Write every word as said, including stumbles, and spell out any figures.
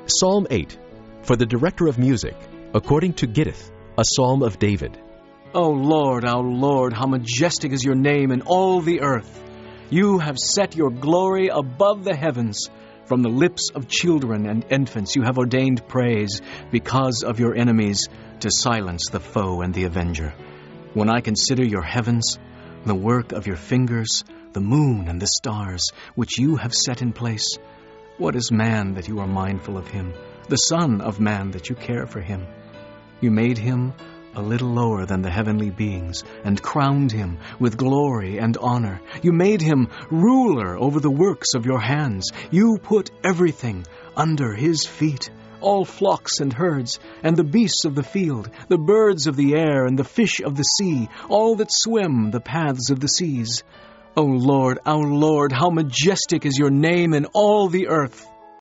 Psalm eight, for the director of music, according to Gittith, a psalm of David. O Lord, our Lord, how majestic is your name in all the earth. You have set your glory above the heavens. From the lips of children and infants you have ordained praise because of your enemies, to silence the foe and the avenger. When I consider your heavens, the work of your fingers, the moon and the stars, which you have set in place, what is man that you are mindful of him, the son of man that you care for him? You made him a little lower than the heavenly beings, and crowned him with glory and honor. You made him ruler over the works of your hands. You put everything under his feet, all flocks and herds, and the beasts of the field, the birds of the air, and the fish of the sea, all that swim the paths of the seas. O Lord, our Lord, how majestic is your name in all the earth!